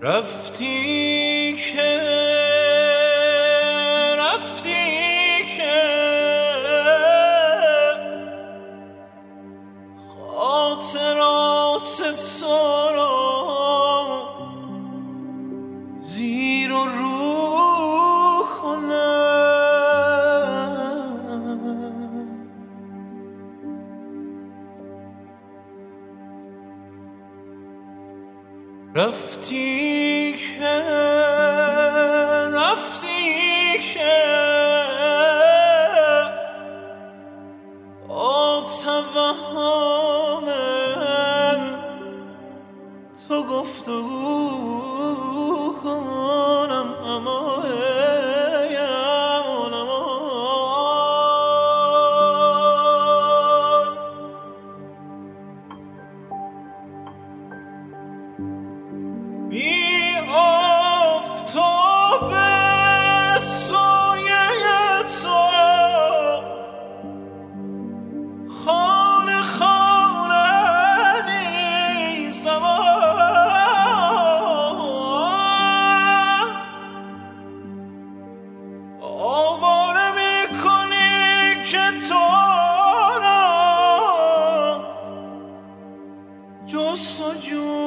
رفتی که خاطرات تو رو زیر و رو کنم. رفتی که با توهم تو گفتگو کنم، اما بی آفتاب سایه تو خانه نیستم. آواره میکنی که تو را جستجو